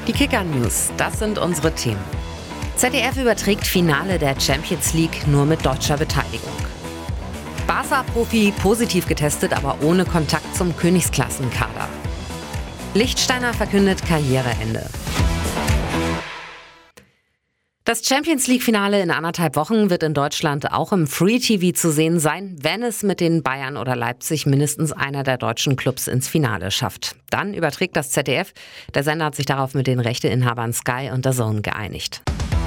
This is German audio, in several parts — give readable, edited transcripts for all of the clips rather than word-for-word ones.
Die Kicker-News, das sind unsere Themen. ZDF überträgt Finale der Champions League nur mit deutscher Beteiligung. Barca-Profi positiv getestet, aber ohne Kontakt zum Königsklassenkader. Lichtsteiner verkündet Karriereende. Das Champions-League-Finale in 1,5 Wochen wird in Deutschland auch im Free-TV zu sehen sein, wenn es mit den Bayern oder Leipzig mindestens einer der deutschen Clubs ins Finale schafft. Dann überträgt das ZDF. Der Sender hat sich darauf mit den Rechteinhabern Sky und DAZN geeinigt.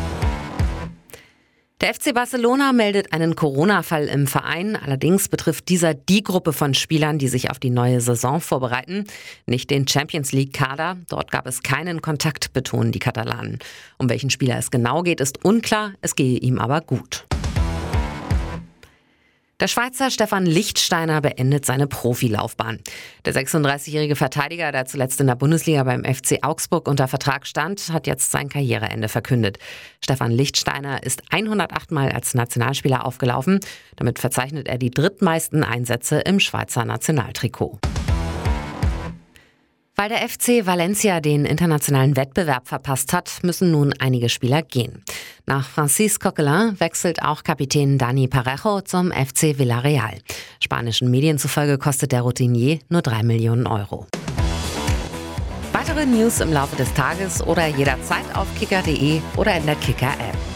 Der FC Barcelona meldet einen Corona-Fall im Verein. Allerdings betrifft dieser die Gruppe von Spielern, die sich auf die neue Saison vorbereiten, nicht den Champions-League-Kader. Dort gab es keinen Kontakt, betonen die Katalanen. Um welchen Spieler es genau geht, ist unklar. Es gehe ihm aber gut. Der Schweizer Stefan Lichtsteiner beendet seine Profilaufbahn. Der 36-jährige Verteidiger, der zuletzt in der Bundesliga beim FC Augsburg unter Vertrag stand, hat jetzt sein Karriereende verkündet. Stefan Lichtsteiner ist 108 Mal als Nationalspieler aufgelaufen. Damit verzeichnet er die drittmeisten Einsätze im Schweizer Nationaltrikot. Weil der FC Valencia den internationalen Wettbewerb verpasst hat, müssen nun einige Spieler gehen. Nach Francis Coquelin wechselt auch Kapitän Dani Parejo zum FC Villarreal. Spanischen Medien zufolge kostet der Routinier nur 3 Millionen Euro. Weitere News im Laufe des Tages oder jederzeit auf kicker.de oder in der Kicker-App.